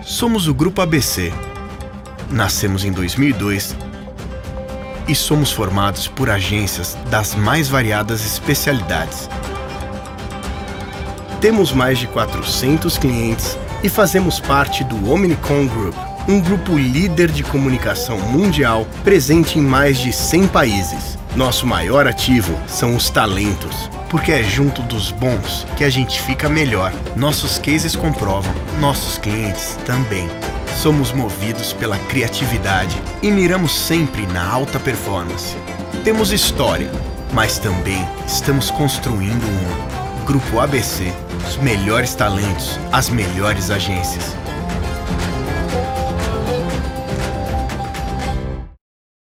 Somos o Grupo ABC. Nascemos em 2002 e somos formados por agências das mais variadas especialidades. Temos mais de 400 clientes e fazemos parte do Omnicom Group, um grupo líder de comunicação mundial presente em mais de 100 países. Nosso maior ativo são os talentos, porque é junto dos bons que a gente fica melhor. Nossos cases comprovam, nossos clientes também. Somos movidos pela criatividade e miramos sempre na alta performance. Temos história, mas também estamos construindo um Grupo ABC, os melhores talentos, as melhores agências.